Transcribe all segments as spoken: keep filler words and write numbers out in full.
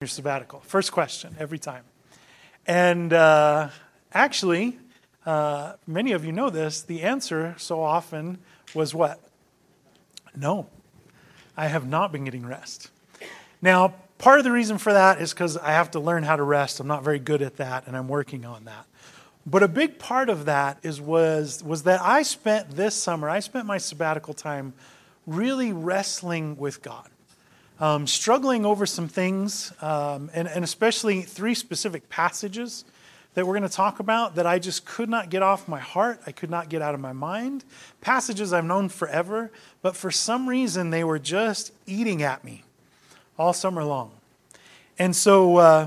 Your sabbatical. First question every time. And uh, actually, uh, many of you know this, the answer so often was what? No, I have not been getting rest. Now, part of the reason for that is because I have to learn how to rest. I'm not very good at that, and I'm working on that. But a big part of that is was was that I spent this summer, I spent my sabbatical time really wrestling with God. Um, struggling over some things, um, and, and especially three specific passages that we're going to talk about that I just could not get off my heart. I could not get out of my mind. Passages I've known forever, but for some reason they were just eating at me all summer long. And so uh,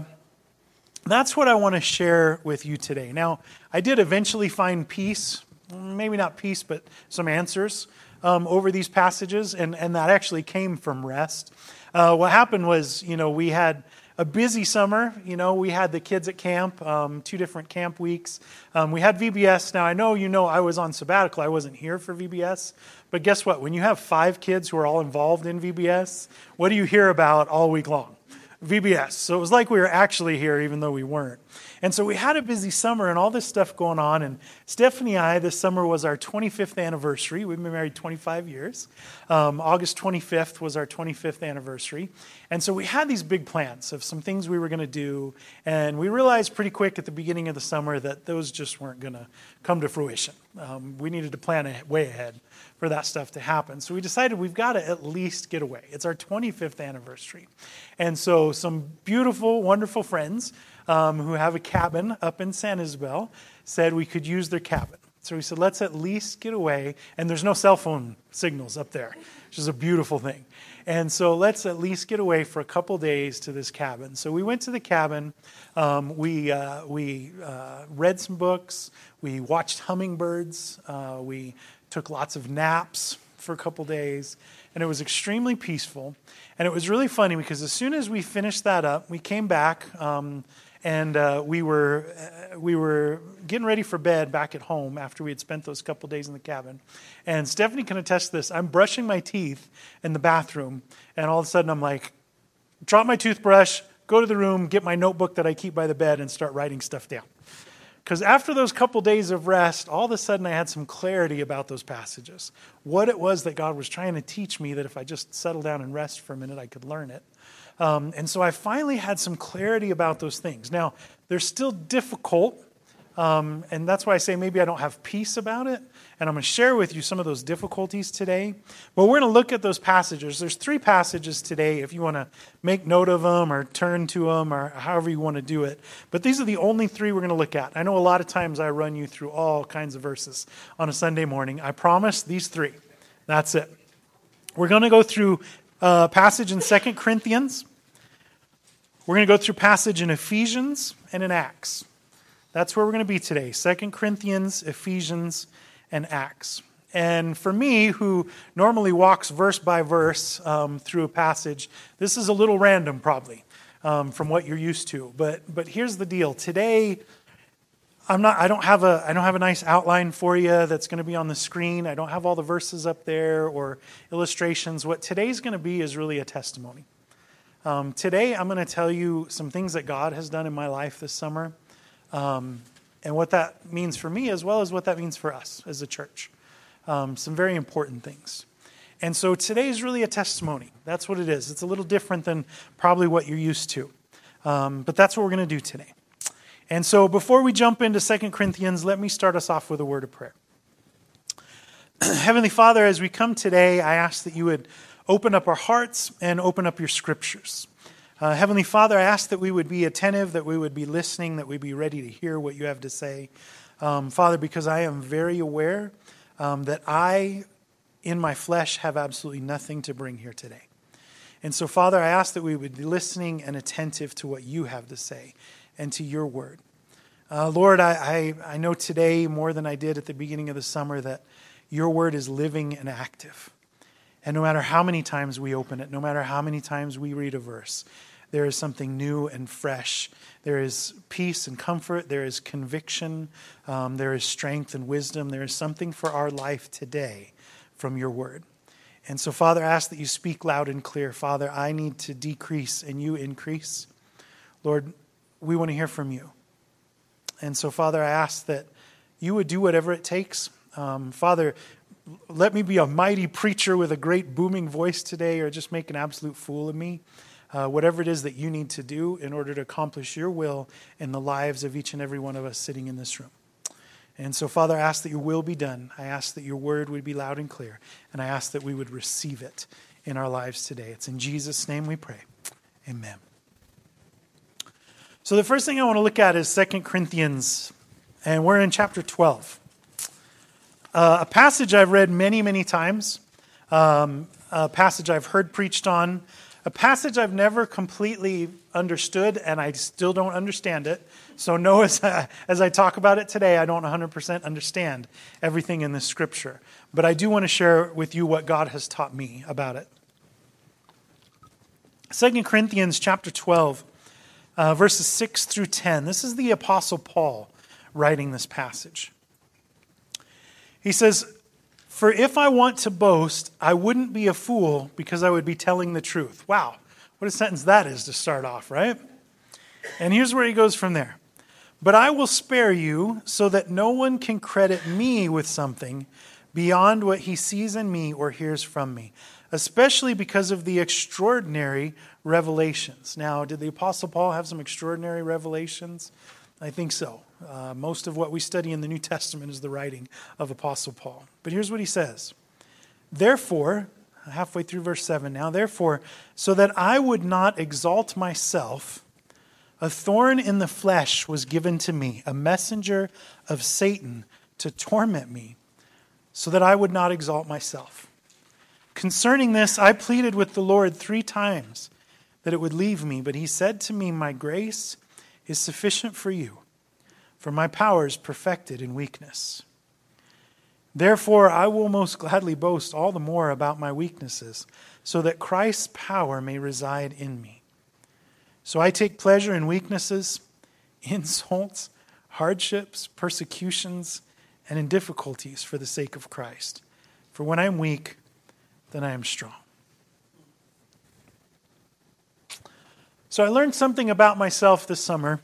that's what I want to share with you today. Now, I did eventually find peace, maybe not peace, but some answers um, over these passages, and, and that actually came from rest. Uh, what happened was, you know, we had a busy summer. You know, we had the kids at camp, um, two different camp weeks. Um, we had V B S. Now, I know you know I was on sabbatical. I wasn't here for V B S. But guess what? When you have five kids who are all involved in V B S, what do you hear about all week long? V B S. So it was like we were actually here even though we weren't. And so we had a busy summer and all this stuff going on. And Stephanie and I, this summer was our twenty-fifth anniversary. We've been married twenty-five years. Um, August twenty-fifth was our twenty-fifth anniversary. And so we had these big plans of some things we were going to do. And we realized pretty quick at the beginning of the summer that those just weren't going to come to fruition. Um, we needed to plan a, way ahead for that stuff to happen. So we decided we've got to at least get away. It's our twenty-fifth anniversary. And so some beautiful, wonderful friends um, who have a cabin up in San Isabel said we could use their cabin. So we said, let's at least get away. And there's no cell phone signals up there, which is a beautiful thing. And so let's at least get away for a couple days to this cabin. So we went to the cabin. Um, we uh, we uh, read some books. We watched hummingbirds. Uh, we took lots of naps for a couple days. And it was extremely peaceful. And it was really funny because as soon as we finished that up, we came back um, and uh, we were uh, we were getting ready for bed back at home after we had spent those couple days in the cabin. And Stephanie can attest to this. I'm brushing my teeth in the bathroom, and all of a sudden I'm like, drop my toothbrush, go to the room, get my notebook that I keep by the bed, and start writing stuff down. Because after those couple days of rest, all of a sudden I had some clarity about those passages. What it was that God was trying to teach me that if I just settle down and rest for a minute, I could learn it. Um, and so I finally had some clarity about those things. Now, they're still difficult, um, and that's why I say maybe I don't have peace about it. And I'm going to share with you some of those difficulties today. But we're going to look at those passages. There's three passages today if you want to make note of them or turn to them or however you want to do it. But these are the only three we're going to look at. I know a lot of times I run you through all kinds of verses on a Sunday morning. I promise these three. That's it. We're going to go through a passage in Second Corinthians. We're going to go through passage in Ephesians and in Acts. That's where we're going to be today. Second Corinthians, Ephesians, and Acts. And for me, who normally walks verse by verse um, through a passage, this is a little random probably um, from what you're used to. But but here's the deal. Today, I'm not. I don't have a. I don't have a nice outline for you that's going to be on the screen. I don't have all the verses up there or illustrations. What today's going to be is really a testimony. Um, today, I'm going to tell you some things that God has done in my life this summer. Um, And what that means for me as well as what that means for us as a church. Um, some very important things. And so today is really a testimony. That's what it is. It's a little different than probably what you're used to. Um, but that's what we're going to do today. And so before we jump into Second Corinthians, let me start us off with a word of prayer. Heavenly Father, as we come today, I ask that you would open up our hearts and open up your scriptures. Uh, Heavenly Father, I ask that we would be attentive, that we would be listening, that we'd be ready to hear what you have to say. Um, Father, because I am very aware um, that I, in my flesh, have absolutely nothing to bring here today. And so, Father, I ask that we would be listening and attentive to what you have to say and to your word. Uh, Lord, I, I, I know today more than I did at the beginning of the summer that your word is living and active. And no matter how many times we open it, no matter how many times we read a verse, there is something new and fresh. There is peace and comfort. There is conviction. Um, there is strength and wisdom. There is something for our life today from your word. And so, Father, I ask that you speak loud and clear. Father, I need to decrease and you increase. Lord, we want to hear from you. And so, Father, I ask that you would do whatever it takes. Um, Father, let me be a mighty preacher with a great booming voice today, or just make an absolute fool of me. Uh, whatever it is that you need to do in order to accomplish your will in the lives of each and every one of us sitting in this room. And so, Father, I ask that your will be done. I ask that your word would be loud and clear. And I ask that we would receive it in our lives today. It's in Jesus' name we pray. Amen. So the first thing I want to look at is Second Corinthians, and we're in chapter twelve. Uh, a passage I've read many, many times, um, a passage I've heard preached on, a passage I've never completely understood, and I still don't understand it. So know as I, as I talk about it today, I don't one hundred percent understand everything in this scripture. But I do want to share with you what God has taught me about it. Second Corinthians chapter twelve, uh, verses six through ten. This is the Apostle Paul writing this passage. He says, "For if I want to boast, I wouldn't be a fool because I would be telling the truth." Wow, what a sentence that is to start off, right? And here's where he goes from there. "But I will spare you so that no one can credit me with something beyond what he sees in me or hears from me, especially because of the extraordinary revelations." Now, did the Apostle Paul have some extraordinary revelations? I think so. Uh, most of what we study in the New Testament is the writing of Apostle Paul. But here's what he says. "Therefore," halfway through verse seven now, "therefore, so that I would not exalt myself, a thorn in the flesh was given to me, a messenger of Satan to torment me, so that I would not exalt myself. Concerning this, I pleaded with the Lord three times that it would leave me, but he said to me, 'My grace is sufficient for you, for my power is perfected in weakness. Therefore, I will most gladly boast all the more about my weaknesses, so that Christ's power may reside in me. So I take pleasure in weaknesses, insults, hardships, persecutions, and in difficulties for the sake of Christ. For when I am weak, then I am strong.'" So I learned something about myself this summer,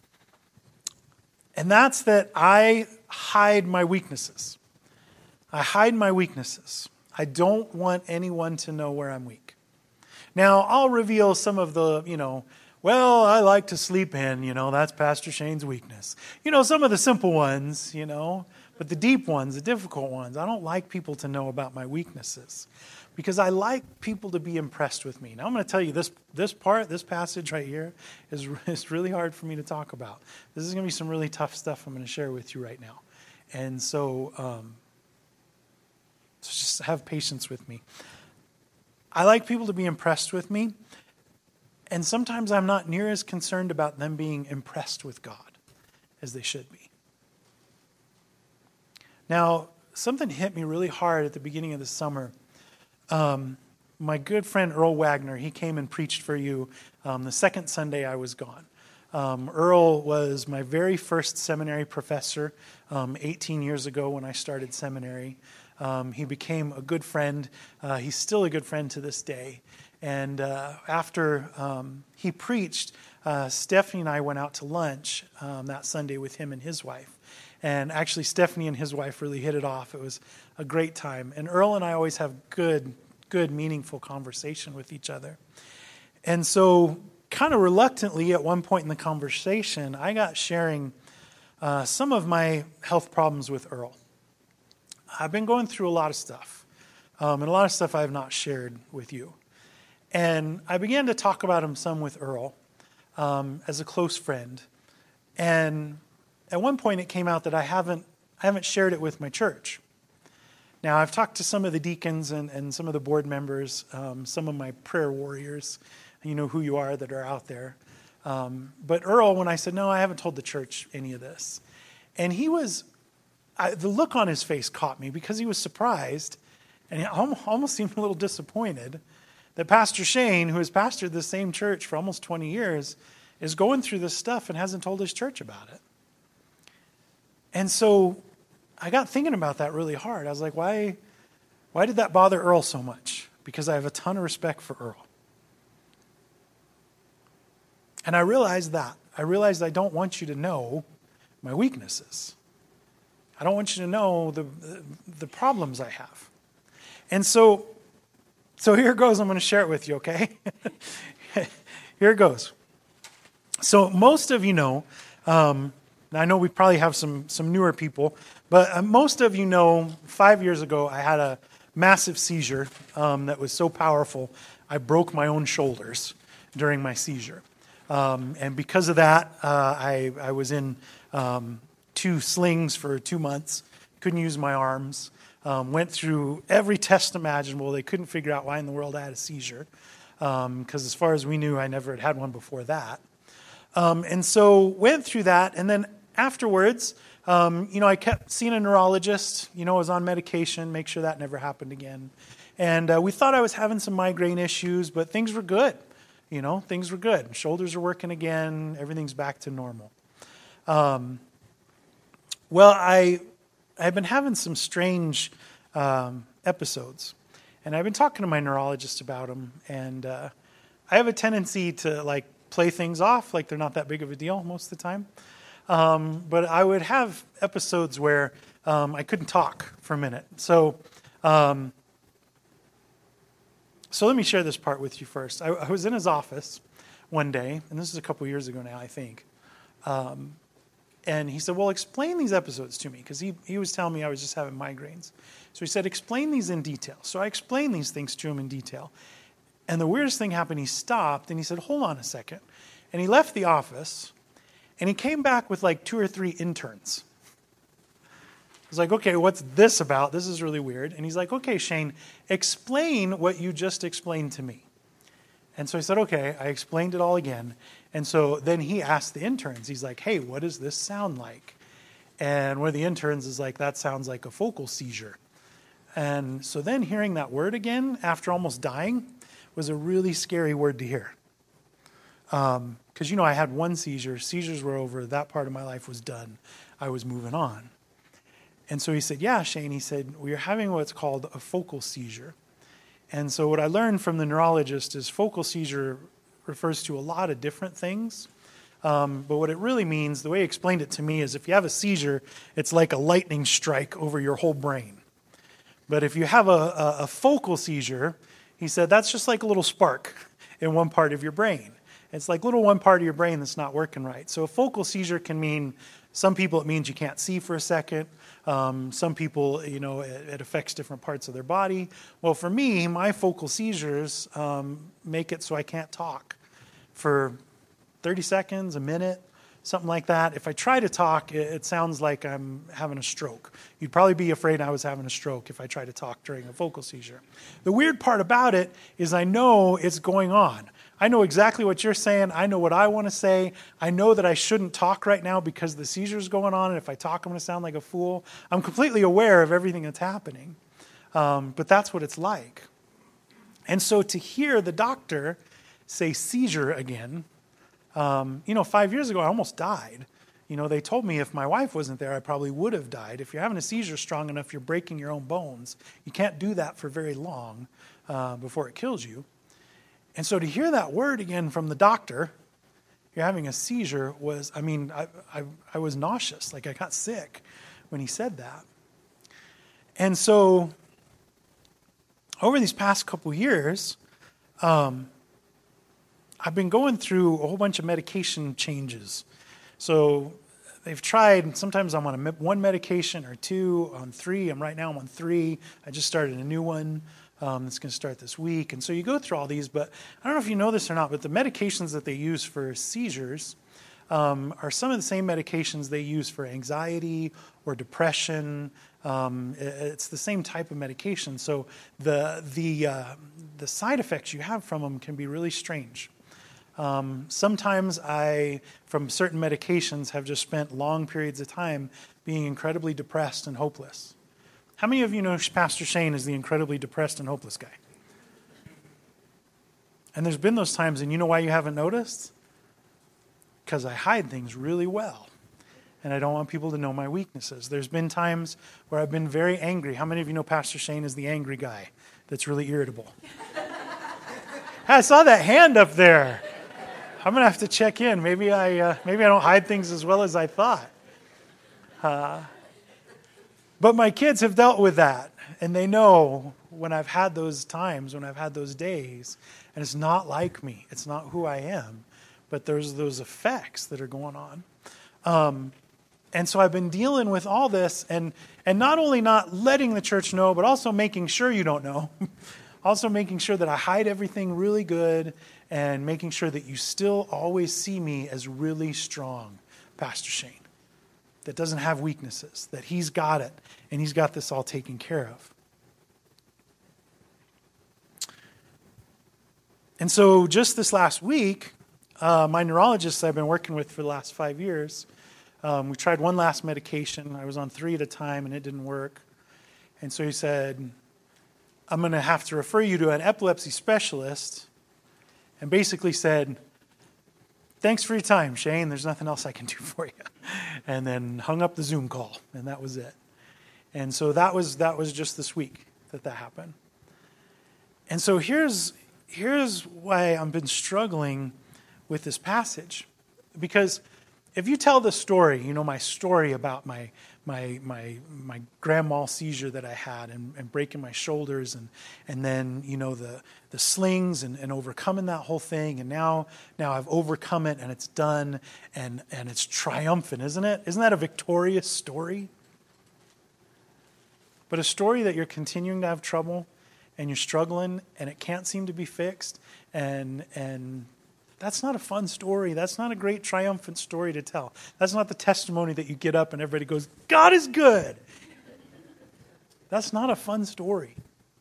and that's that I hide my weaknesses. I hide my weaknesses. I don't want anyone to know where I'm weak. Now, I'll reveal some of the, you know, well, I like to sleep in, you know, that's Pastor Shane's weakness. You know, some of the simple ones, you know, but the deep ones, the difficult ones, I don't like people to know about my weaknesses because I like people to be impressed with me. Now, I'm going to tell you this this part, this passage right here is, is really hard for me to talk about. This is going to be some really tough stuff I'm going to share with you right now. And so, um, so just have patience with me. I like people to be impressed with me. And sometimes I'm not near as concerned about them being impressed with God as they should be. Now, something hit me really hard at the beginning of the summer. Um, my good friend Earl Wagner, he came and preached for you um, the second Sunday I was gone. Um, Earl was my very first seminary professor um, eighteen years ago when I started seminary. Um, he became a good friend. Uh, he's still a good friend to this day. And uh, after um, he preached, uh, Stephanie and I went out to lunch um, that Sunday with him and his wife. And actually, Stephanie and his wife really hit it off. It was a great time. And Earl and I always have good, good, meaningful conversation with each other. And so, kind of reluctantly, at one point in the conversation, I got sharing uh, some of my health problems with Earl. I've been going through a lot of stuff. Um, and a lot of stuff I have not shared with you. And I began to talk about him some with Earl um, as a close friend. And at one point it came out that I haven't I haven't shared it with my church. Now, I've talked to some of the deacons and, and some of the board members, um, some of my prayer warriors, you know who you are that are out there. Um, but Earl, when I said, no, I haven't told the church any of this. And he was, I, the look on his face caught me because he was surprised and he almost seemed a little disappointed that Pastor Shane, who has pastored the same church for almost twenty years, is going through this stuff and hasn't told his church about it. And so I got thinking about that really hard. I was like, why, why did that bother Earl so much? Because I have a ton of respect for Earl. And I realized that. I realized I don't want you to know my weaknesses. I don't want you to know the, the, the problems I have. And so, so here goes. I'm going to share it with you, okay? Here it goes. So most of you know, um, I know we probably have some, some newer people, but uh, most of you know five years ago I had a massive seizure um, that was so powerful I broke my own shoulders during my seizure. Um, and because of that, uh, I, I was in um, two slings for two months, couldn't use my arms, um, went through every test imaginable. They couldn't figure out why in the world I had a seizure, because um, as far as we knew, I never had had one before that. Um, and so went through that, and then afterwards, um, you know, I kept seeing a neurologist, you know, I was on medication, make sure that never happened again. And uh, we thought I was having some migraine issues, but things were good. You know, things were good. Shoulders are working again. Everything's back to normal. Um, well, I, I've been having some strange um, episodes. And I've been talking to my neurologist about them. And uh, I have a tendency to, like, play things off like they're not that big of a deal most of the time. Um, but I would have episodes where um, I couldn't talk for a minute. So... Um, So let me share this part with you first. I, I was in his office one day, and this is a couple years ago now, I think. Um, and he said, well, explain these episodes to me, because he, he was telling me I was just having migraines. So he said, explain these in detail. So I explained these things to him in detail. And the weirdest thing happened, he stopped, and he said, hold on a second. And he left the office, and he came back with like two or three interns. I was like, okay, what's this about? This is really weird. And he's like, okay, Shane, explain what you just explained to me. And so I said, okay, I explained it all again. And so then he asked the interns, he's like, hey, what does this sound like? And one of the interns is like, that sounds like a focal seizure. And so then hearing that word again after almost dying was a really scary word to hear. Um, because, you know, I had one seizure. Seizures were over. That part of my life was done. I was moving on. And so he said, yeah, Shane, he said, we're having what's called a focal seizure. And so what I learned from the neurologist is focal seizure refers to a lot of different things. Um, but what it really means, the way he explained it to me, is if you have a seizure, it's like a lightning strike over your whole brain. But if you have a, a, a focal seizure, he said, that's just like a little spark in one part of your brain. It's like little one part of your brain that's not working right. So a focal seizure can mean, some people it means you can't see for a second. Um, some people, you know, it, it affects different parts of their body. Well, for me, my focal seizures um, make it so I can't talk for thirty seconds, a minute, something like that. If I try to talk, it, it sounds like I'm having a stroke. You'd probably be afraid I was having a stroke if I tried to talk during a focal seizure. The weird part about it is I know it's going on. I know exactly what you're saying. I know what I want to say. I know that I shouldn't talk right now because the seizure's going on, and if I talk, I'm going to sound like a fool. I'm completely aware of everything that's happening, um, but that's what it's like. And so to hear the doctor say seizure again, um, you know, five years ago, I almost died. You know, they told me if my wife wasn't there, I probably would have died. If you're having a seizure strong enough, you're breaking your own bones. You can't do that for very long uh, before it kills you. And so to hear that word again from the doctor, you're having a seizure, was, I mean, I, I, I was nauseous. Like I got sick when he said that. And so over these past couple years, um, I've been going through a whole bunch of medication changes. So they've tried, sometimes I'm on a, one medication or two, on three. I'm right now I'm on three. I just started a new one. Um, that's going to start this week. And so you go through all these, but I don't know if you know this or not, but the medications that they use for seizures um, are some of the same medications they use for anxiety or depression. Um, it's the same type of medication. So the the uh, the side effects you have from them can be really strange. Um, sometimes I, from certain medications, have just spent long periods of time being incredibly depressed and hopeless. How many of you know Pastor Shane is the incredibly depressed and hopeless guy? And there's been those times, and you know why you haven't noticed? Because I hide things really well, and I don't want people to know my weaknesses. There's been times where I've been very angry. How many of you know Pastor Shane is the angry guy that's really irritable? I saw that hand up there. I'm going to have to check in. Maybe I uh, maybe I don't hide things as well as I thought. Uh, but my kids have dealt with that, and they know when I've had those times, when I've had those days, and it's not like me. It's not who I am, but there's those effects that are going on. Um, and so I've been dealing with all this, and and not only not letting the church know, but also making sure you don't know. Also making sure that I hide everything really good, and making sure that you still always see me as really strong, Pastor Shane, that doesn't have weaknesses, that he's got it, and he's got this all taken care of. And so just this last week, uh, my neurologist I've been working with for the last five years, um, we tried one last medication. I was on three at a time, and it didn't work. And so he said, I'm going to have to refer you to an epilepsy specialist, and basically said, thanks for your time, Shane. There's nothing else I can do for you. And then hung up the Zoom call, and that was it. And so that was that was just this week that that happened. And so here's here's why I've been struggling with this passage. Because if you tell the story, you know, my story about my my my my grand mal seizure that I had, and, and breaking my shoulders, and and then, you know, the the slings, and, and overcoming that whole thing, and now now I've overcome it, and it's done, and and it's triumphant, isn't it? Isn't that a victorious story? But a story that you're continuing to have trouble, and you're struggling, and it can't seem to be fixed, and and that's not a fun story. That's not a great triumphant story to tell. That's not the testimony that you get up and everybody goes, God is good. That's not a fun story.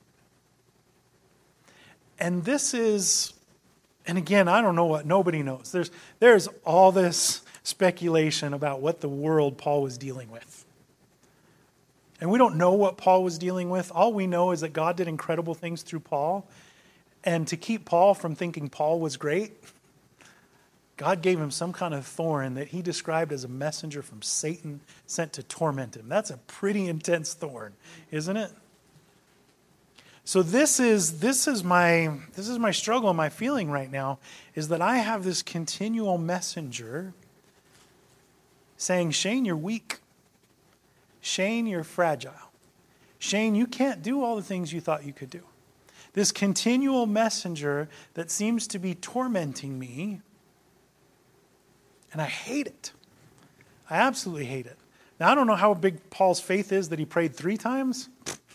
And this is, and again, I don't know what, nobody knows. There's, there's all this speculation about what the world Paul was dealing with. And we don't know what Paul was dealing with. All we know is that God did incredible things through Paul. And to keep Paul from thinking Paul was great, God gave him some kind of thorn that he described as a messenger from Satan sent to torment him. That's a pretty intense thorn, isn't it? So this is this is my this is my struggle and my feeling right now, is that I have this continual messenger saying, Shane, you're weak. Shane, you're fragile. Shane, you can't do all the things you thought you could do. This continual messenger that seems to be tormenting me. And I hate it. I absolutely hate it. Now, I don't know how big Paul's faith is that he prayed three times.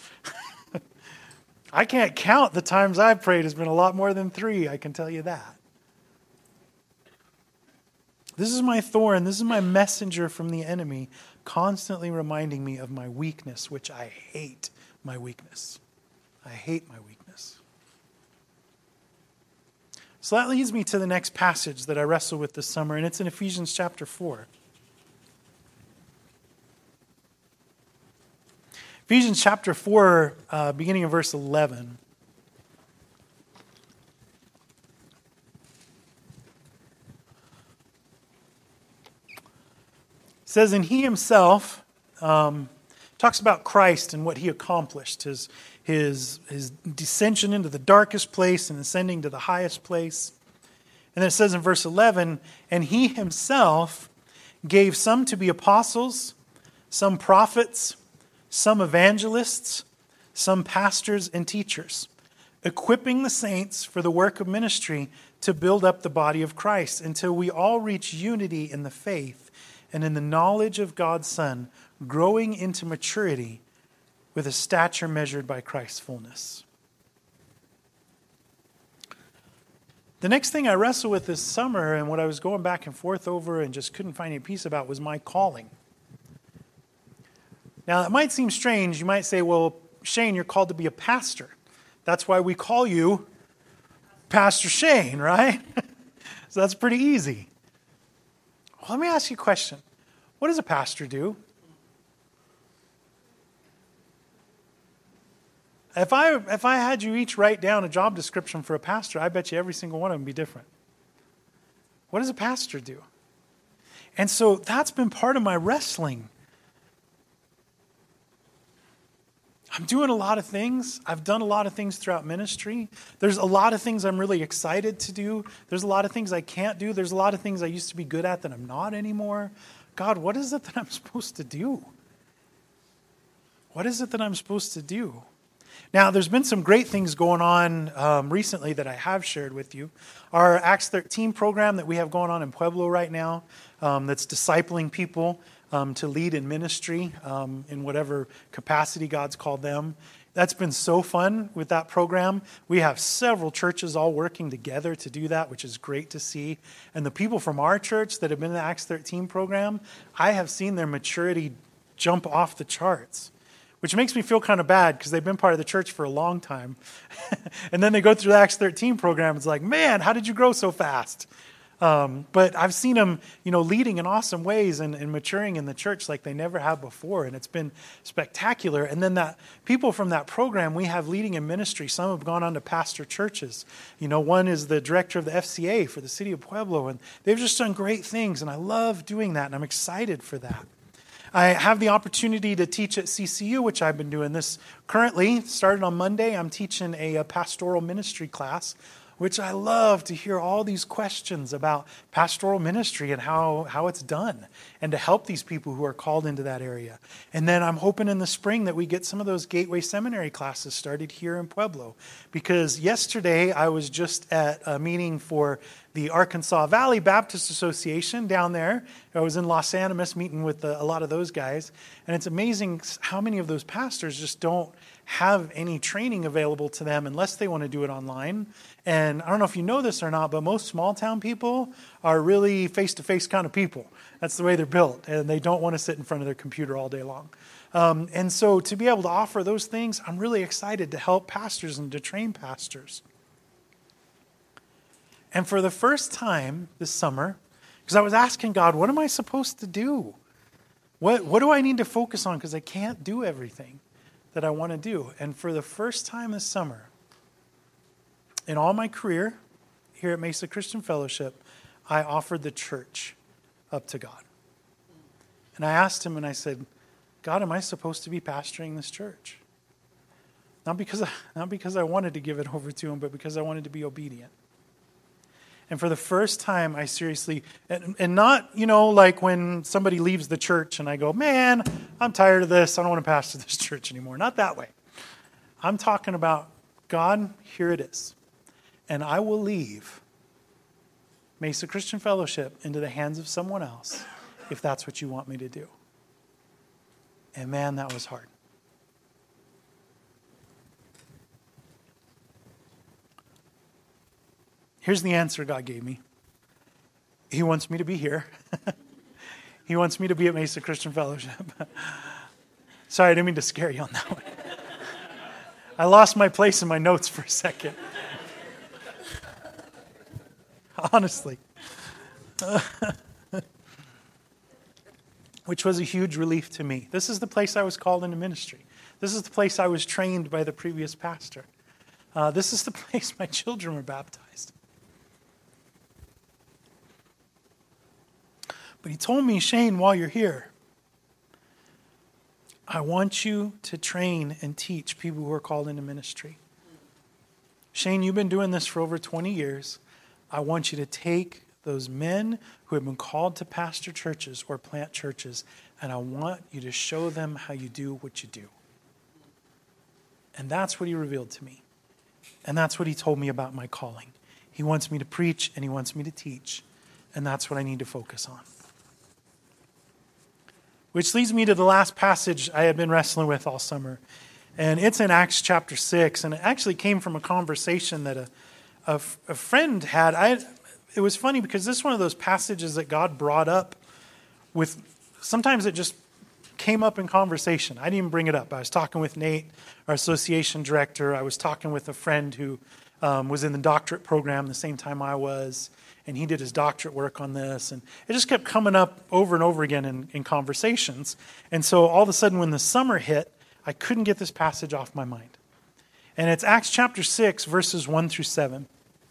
I can't count the times I've prayed. It's been a lot more than three, I can tell you that. This is my thorn. This is my messenger from the enemy, constantly reminding me of my weakness, which I hate my weakness. I hate my weakness. So that leads me to the next passage that I wrestle with this summer, and it's in Ephesians chapter four. Ephesians chapter four, uh, beginning in verse eleven. It says, and he himself um, talks about Christ and what he accomplished, his His, his descension into the darkest place and ascending to the highest place. And then it says in verse eleven, and he himself gave some to be apostles, some prophets, some evangelists, some pastors and teachers, equipping the saints for the work of ministry to build up the body of Christ until we all reach unity in the faith and in the knowledge of God's Son, growing into maturity with a stature measured by Christ's fullness. The next thing I wrestled with this summer, and what I was going back and forth over and just couldn't find any peace about, was my calling. Now, it might seem strange. You might say, well, Shane, you're called to be a pastor. That's why we call you Pastor Shane, right? So that's pretty easy. Well, let me ask you a question. What does a pastor do? If I if I had you each write down a job description for a pastor, I bet you every single one of them would be different. What does a pastor do? And so that's been part of my wrestling. I'm doing a lot of things. I've done a lot of things throughout ministry. There's a lot of things I'm really excited to do. There's a lot of things I can't do. There's a lot of things I used to be good at that I'm not anymore. God, what is it that I'm supposed to do? What is it that I'm supposed to do? Now, there's been some great things going on um, recently that I have shared with you. Our Acts thirteen program that we have going on in Pueblo right now, um, that's discipling people um, to lead in ministry um, in whatever capacity God's called them. That's been so fun with that program. We have several churches all working together to do that, which is great to see. And the people from our church that have been in the Acts thirteen program, I have seen their maturity jump off the charts. Which makes me feel kind of bad because they've been part of the church for a long time. And then they go through the Acts thirteen program. It's like, man, how did you grow so fast? Um, but I've seen them, you know, leading in awesome ways and, and maturing in the church like they never have before. And it's been spectacular. And then that people from that program we have leading in ministry, some have gone on to pastor churches. You know, one is the director of the F C A for the city of Pueblo. And they've just done great things. And I love doing that. And I'm excited for that. I have the opportunity to teach at C C U, which I've been doing this currently. Started on Monday, I'm teaching a, a pastoral ministry class, which I love to hear all these questions about pastoral ministry and how, how it's done, and to help these people who are called into that area. And then I'm hoping in the spring that we get some of those Gateway Seminary classes started here in Pueblo. Because yesterday I was just at a meeting for the Arkansas Valley Baptist Association down there. I was in Los Animas meeting with the, a lot of those guys. And it's amazing how many of those pastors just don't have any training available to them unless they want to do it online. And I don't know if you know this or not, but most small town people are really face-to-face kind of people. That's the way they're built. And they don't want to sit in front of their computer all day long. Um, and so to be able to offer those things, I'm really excited to help pastors and to train pastors. And for the first time this summer, because I was asking God, what am I supposed to do? What, what do I need to focus on? Because I can't do everything that I want to do. And for the first time this summer, in all my career here at Mesa Christian Fellowship, I offered the church up to God. And I asked him and I said, God, am I supposed to be pastoring this church? Not because I, not because I wanted to give it over to him, but because I wanted to be obedient. And for the first time, I seriously, and, and not, you know, like when somebody leaves the church and I go, man, I'm tired of this. I don't want to pastor this church anymore. Not that way. I'm talking about, God, here it is. And I will leave Mesa Christian Fellowship into the hands of someone else if that's what you want me to do. And man, that was hard. Here's the answer God gave me. He wants me to be here. He wants me to be at Mesa Christian Fellowship. Sorry, I didn't mean to scare you on that one. I lost my place in my notes for a second. Honestly. Which was a huge relief to me. This is the place I was called into ministry. This is the place I was trained by the previous pastor. Uh, this is the place my children were baptized. But he told me, Shane, while you're here, I want you to train and teach people who are called into ministry. Shane, you've been doing this for over twenty years. I want you to take those men who have been called to pastor churches or plant churches, and I want you to show them how you do what you do. And that's what he revealed to me. And that's what he told me about my calling. He wants me to preach and he wants me to teach. And that's what I need to focus on. Which leads me to the last passage I had been wrestling with all summer. And it's in Acts chapter six. And it actually came from a conversation that a, a, a friend had. I, it was funny because this is one of those passages that God brought up with, sometimes it just came up in conversation. I didn't even bring it up. I was talking with Nate, our association director. I was talking with a friend who um, was in the doctorate program the same time I was. And he did his doctorate work on this. And it just kept coming up over and over again in, in conversations. And so all of a sudden when the summer hit, I couldn't get this passage off my mind. And it's Acts chapter six, verses one through seven.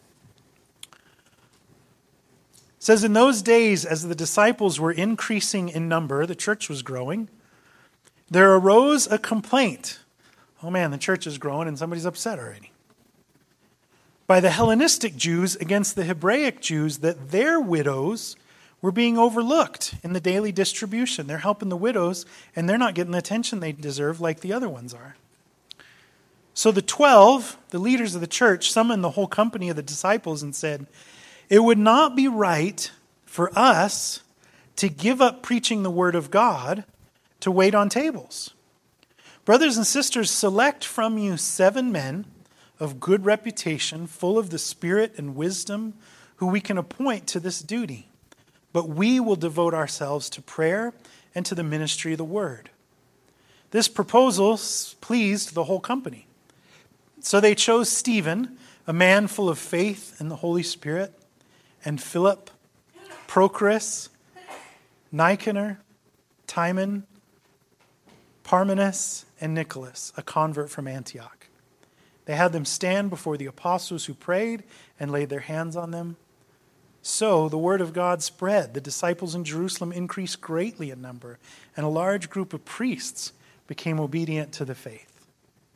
It says, in those days, as the disciples were increasing in number, the church was growing, there arose a complaint Oh man, the church is growing and somebody's upset already. By the Hellenistic Jews against the Hebraic Jews, that their widows were being overlooked in the daily distribution. They're helping the widows, and they're not getting the attention they deserve like the other ones are. So the twelve, the leaders of the church, summoned the whole company of the disciples and said, "It would not be right for us to give up preaching the word of God to wait on tables. Brothers and sisters, select from you seven men of good reputation, full of the Spirit and wisdom, who we can appoint to this duty. But we will devote ourselves to prayer and to the ministry of the word." This proposal pleased the whole company. So they chose Stephen, a man full of faith and the Holy Spirit, and Philip, Prochorus, Nicanor, Timon, Parmenas, and Nicholas, a convert from Antioch. They had them stand before the apostles who prayed and laid their hands on them. So the word of God spread. The disciples in Jerusalem increased greatly in number, and a large group of priests became obedient to the faith.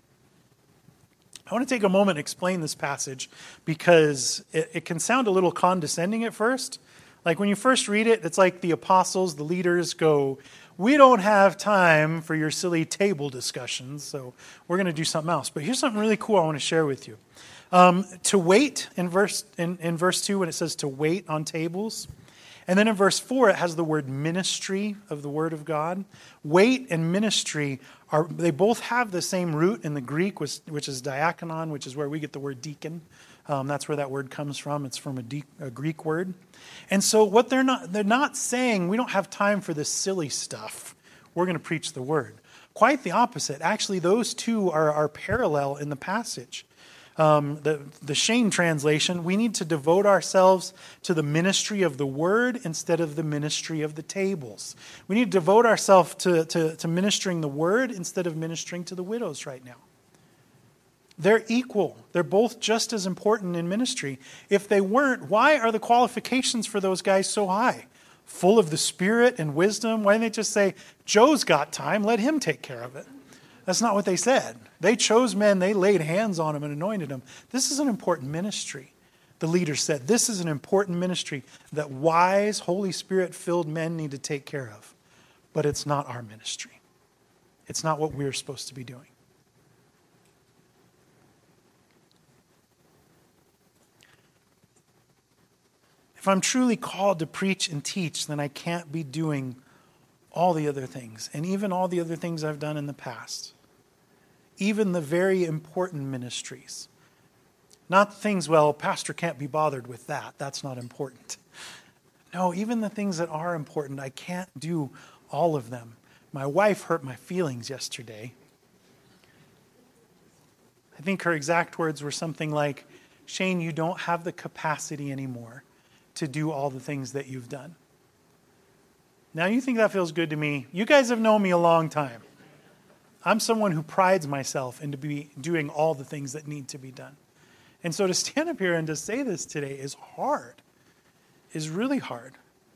I want to take a moment and explain this passage because it, it can sound a little condescending at first. Like when you first read it, it's like the apostles, the leaders go, "We don't have time for your silly table discussions, so we're going to do something else." But here's something really cool I want to share with you. Um, to wait in verse in, in verse two, when it says to wait on tables. And then in verse four, it has the word ministry of the word of God. Wait and ministry, are they both have the same root in the Greek, which, which is diakonon, which is where we get the word deacon. Um, that's where that word comes from. It's from a, de- a Greek word. And so what they're not, they're not saying, we don't have time for this silly stuff. We're going to preach the word. Quite the opposite. Actually, those two are, are parallel in the passage. Um, the, the Shane translation, we need to devote ourselves to the ministry of the word instead of the ministry of the tables. We need to devote ourselves to, to, to ministering the word instead of ministering to the widows right now. They're equal. They're both just as important in ministry. If they weren't, why are the qualifications for those guys so high? Full of the Spirit and wisdom? Why didn't they just say, Joe's got time, let him take care of it? That's not what they said. They chose men, they laid hands on them and anointed them. This is an important ministry. The leader said, this is an important ministry that wise, Holy Spirit-filled men need to take care of. But it's not our ministry. It's not what we're supposed to be doing. If I'm truly called to preach and teach, then I can't be doing all the other things, and even all the other things I've done in the past. Even the very important ministries. Not things, well, pastor can't be bothered with that. That's not important. No, even the things that are important, I can't do all of them. My wife hurt my feelings yesterday. I think her exact words were something like, Shane, you don't have the capacity anymore to do all the things that you've done. Now, you think that feels good to me. You guys have known me a long time. I'm someone who prides myself into be doing all the things that need to be done. And so to stand up here and to say this today is hard, is really hard.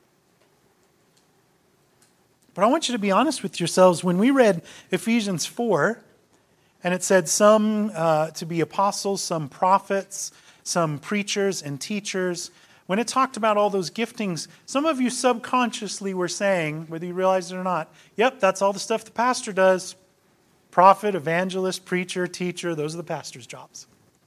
But I want you to be honest with yourselves. When we read Ephesians four, and it said some uh, to be apostles, some prophets, some preachers and teachers, when it talked about all those giftings, some of you subconsciously were saying, whether you realize it or not, yep, that's all the stuff the pastor does. Prophet, evangelist, preacher, teacher, those are the pastor's jobs.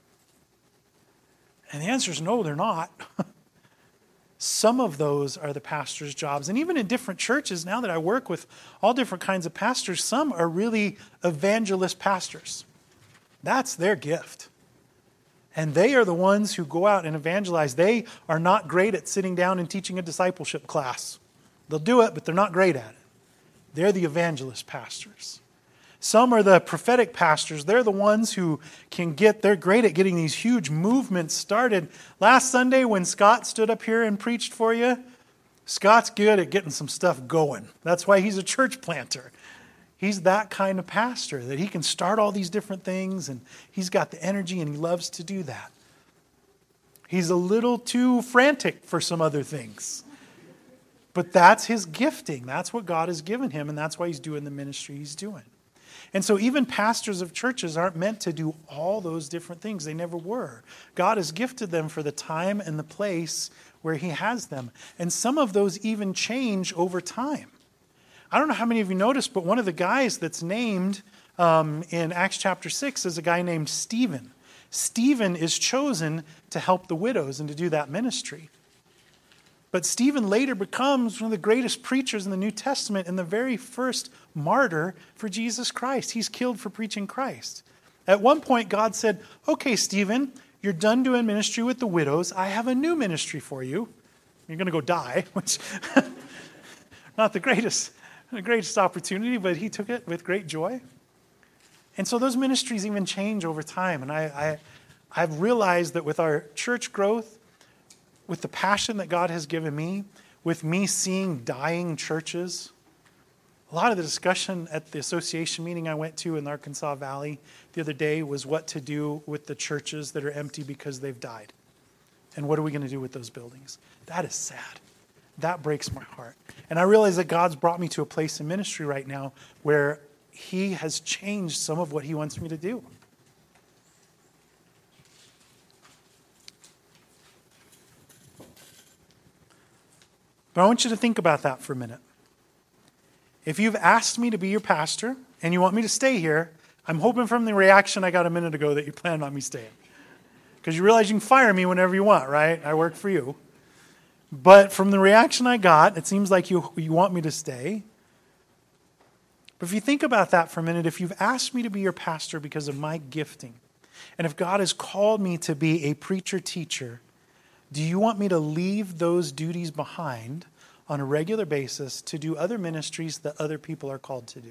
And the answer is no, they're not. Some of those are the pastor's jobs. And even in different churches, now that I work with all different kinds of pastors, some are really evangelist pastors. That's their gift. And they are the ones who go out and evangelize. They are not great at sitting down and teaching a discipleship class. They'll do it, but they're not great at it. They're the evangelist pastors. Some are the prophetic pastors. They're the ones who can get, they're great at getting these huge movements started. Last Sunday when Scott stood up here and preached for you, Scott's good at getting some stuff going. That's why he's a church planter. He's that kind of pastor that he can start all these different things, and he's got the energy and he loves to do that. He's a little too frantic for some other things. But that's his gifting. That's what God has given him, and that's why he's doing the ministry he's doing. And so even pastors of churches aren't meant to do all those different things. They never were. God has gifted them for the time and the place where he has them. And some of those even change over time. I don't know how many of you noticed, but one of the guys that's named um, in Acts chapter six is a guy named Stephen. Stephen is chosen to help the widows and to do that ministry. But Stephen later becomes one of the greatest preachers in the New Testament and the very first martyr for Jesus Christ. He's killed for preaching Christ. At one point, God said, okay, Stephen, you're done doing ministry with the widows. I have a new ministry for you. You're going to go die, which not the greatest, the greatest opportunity, but he took it with great joy. And so those ministries even change over time. And I, I, I've realized that with our church growth, with the passion that God has given me, with me seeing dying churches, a lot of the discussion at the association meeting I went to in the Arkansas Valley the other day was what to do with the churches that are empty because they've died. And what are we going to do with those buildings? That is sad. That breaks my heart. And I realize that God's brought me to a place in ministry right now where he has changed some of what he wants me to do. But I want you to think about that for a minute. If you've asked me to be your pastor and you want me to stay here, I'm hoping from the reaction I got a minute ago that you plan on me staying. Because you realize you can fire me whenever you want, right? I work for you. But from the reaction I got, it seems like you, you want me to stay. But if you think about that for a minute, if you've asked me to be your pastor because of my gifting, and if God has called me to be a preacher-teacher, do you want me to leave those duties behind on a regular basis to do other ministries that other people are called to do?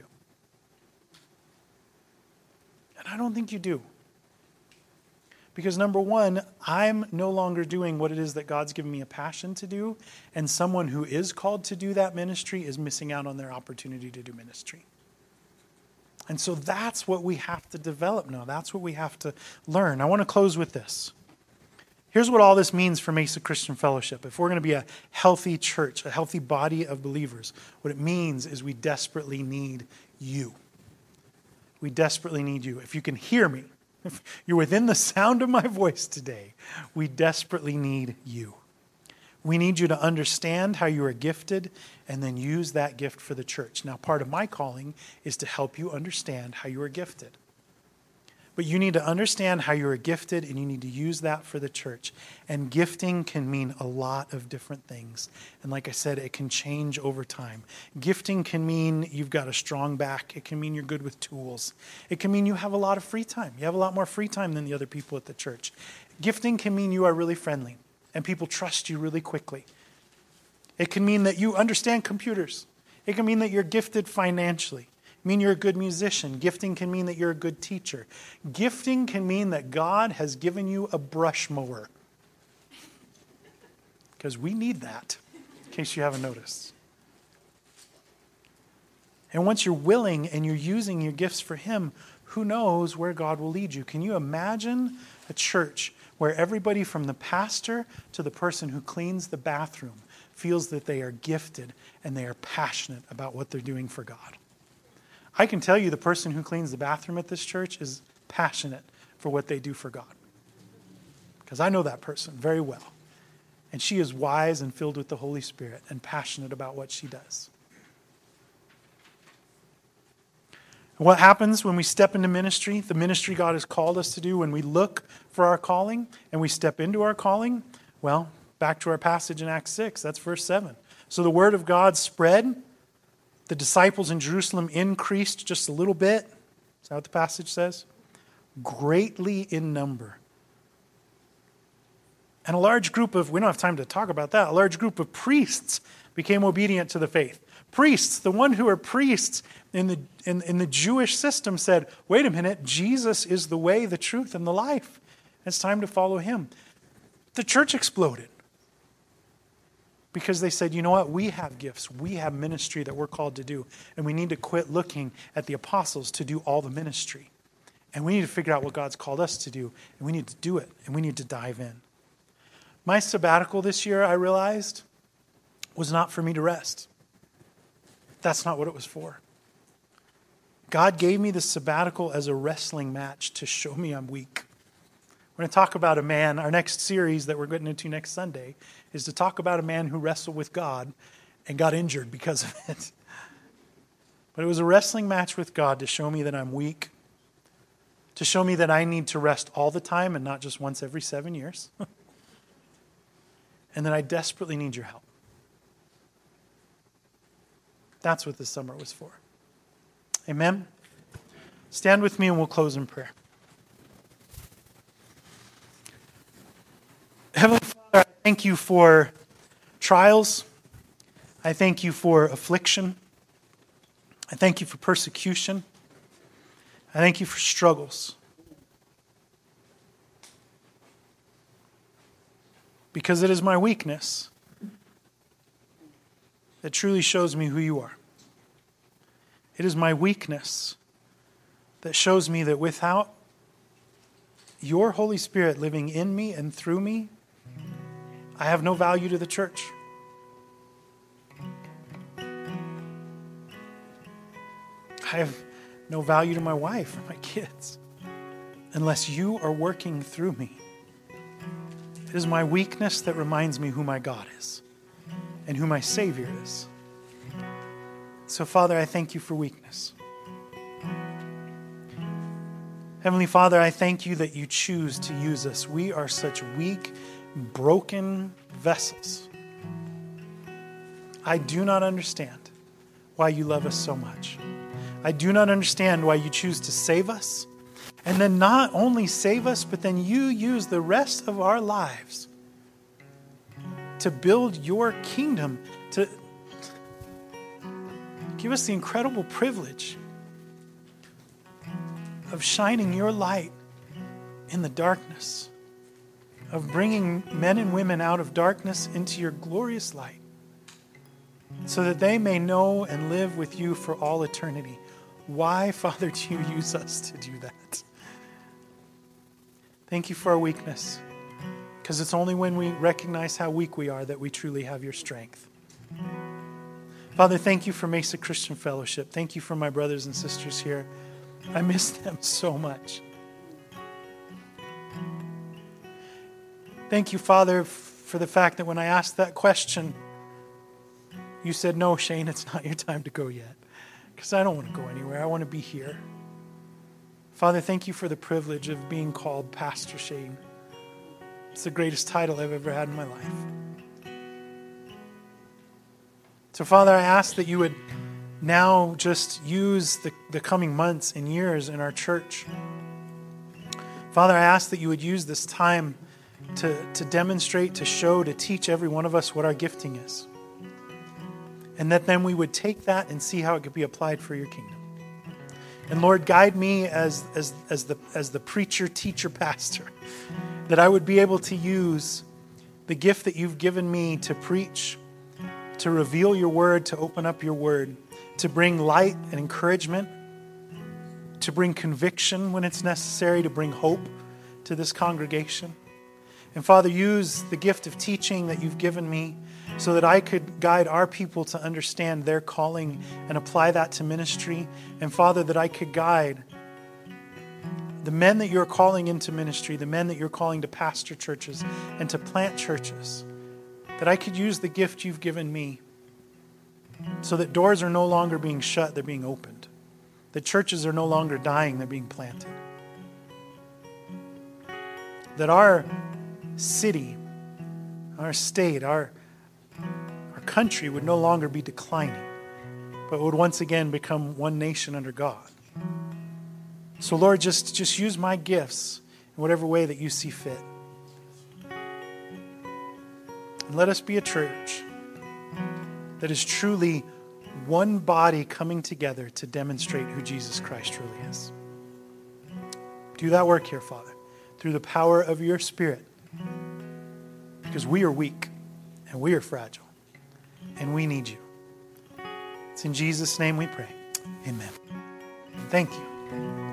And I don't think you do. Because number one, I'm no longer doing what it is that God's given me a passion to do, and someone who is called to do that ministry is missing out on their opportunity to do ministry. And so that's what we have to develop now. That's what we have to learn. I want to close with this. Here's what all this means for Mesa Christian Fellowship. If we're going to be a healthy church, a healthy body of believers, what it means is we desperately need you. We desperately need you. If you can hear me, if you're within the sound of my voice today, we desperately need you. We need you to understand how you are gifted and then use that gift for the church. Now, part of my calling is to help you understand how you are gifted. But you need to understand how you are gifted, and you need to use that for the church. And gifting can mean a lot of different things. And like I said, it can change over time. Gifting can mean you've got a strong back. It can mean you're good with tools. It can mean you have a lot of free time. You have a lot more free time than the other people at the church. Gifting can mean you are really friendly, and people trust you really quickly. It can mean that you understand computers. It can mean that you're gifted financially. Mean you're a good musician. Gifting can mean that you're a good teacher. Gifting can mean that God has given you a brush mower. Because we need that, in case you haven't noticed. And once you're willing and you're using your gifts for him, who knows where God will lead you? Can you imagine a church where everybody from the pastor to the person who cleans the bathroom feels that they are gifted and they are passionate about what they're doing for God? I can tell you the person who cleans the bathroom at this church is passionate for what they do for God. Because I know that person very well. And she is wise and filled with the Holy Spirit and passionate about what she does. What happens when we step into ministry, the ministry God has called us to do, when we look for our calling and we step into our calling? Well, back to our passage in Acts six, that's verse seven. So the word of God spread. The disciples in Jerusalem increased just a little bit. Is that what the passage says? Greatly in number. And a large group of, we don't have time to talk about that, a large group of priests became obedient to the faith. Priests, the one who are priests in the, in, in the Jewish system said, wait a minute, Jesus is the way, the truth, and the life. It's time to follow him. The church exploded. Because they said, you know what, we have gifts, we have ministry that we're called to do, and we need to quit looking at the apostles to do all the ministry. And we need to figure out what God's called us to do, and we need to do it, and we need to dive in. My sabbatical this year, I realized, was not for me to rest. That's not what it was for. God gave me the sabbatical as a wrestling match to show me I'm weak. We're going to talk about a man. Our next series that we're getting into next Sunday is to talk about a man who wrestled with God and got injured because of it. But it was a wrestling match with God to show me that I'm weak, to show me that I need to rest all the time and not just once every seven years, and that I desperately need your help. That's what this summer was for. Amen? Stand with me and we'll close in prayer. Heavenly Father, I thank you for trials. I thank you for affliction. I thank you for persecution. I thank you for struggles. Because it is my weakness that truly shows me who you are. It is my weakness that shows me that without your Holy Spirit living in me and through me, I have no value to the church. I have no value to my wife or my kids unless you are working through me. It is my weakness that reminds me who my God is and who my Savior is. So, Father, I thank you for weakness. Heavenly Father, I thank you that you choose to use us. We are such weak, broken vessels. I do not understand why you love us so much. I do not understand why you choose to save us. And then not only save us, but then you use the rest of our lives to build your kingdom, to give us the incredible privilege of shining your light in the darkness, of bringing men and women out of darkness into your glorious light, so that they may know and live with you for all eternity. Why, Father, do you use us to do that? Thank you for our weakness, because it's only when we recognize how weak we are that we truly have your strength. Father, thank you for Mesa Christian Fellowship. Thank you for my brothers and sisters here. I miss them so much. Thank you, Father, for the fact that when I asked that question, you said, no, Shane, it's not your time to go yet. Because I don't want to go anywhere. I want to be here. Father, thank you for the privilege of being called Pastor Shane. It's the greatest title I've ever had in my life. So, Father, I ask that you would now just use the, the coming months and years in our church. Father, I ask that you would use this time to, to demonstrate, to show, to teach every one of us what our gifting is. And that then we would take that and see how it could be applied for your kingdom. And Lord, guide me as, as, as, the, as the preacher, teacher, pastor, that I would be able to use the gift that you've given me to preach, to reveal your word, to open up your word, to bring light and encouragement, to bring conviction when it's necessary, to bring hope to this congregation. And Father, use the gift of teaching that you've given me so that I could guide our people to understand their calling and apply that to ministry. And Father, that I could guide the men that you're calling into ministry, the men that you're calling to pastor churches and to plant churches, that I could use the gift you've given me so that doors are no longer being shut, they're being opened. That churches are no longer dying, they're being planted. That our city, our state, our, our country would no longer be declining, but would once again become one nation under God. So Lord, just, just use my gifts in whatever way that you see fit. And let us be a church that is truly one body coming together to demonstrate who Jesus Christ truly is. Do that work here, Father, through the power of your Spirit, because we are weak and we are fragile and we need you. It's in Jesus' name we pray. Amen. Thank you.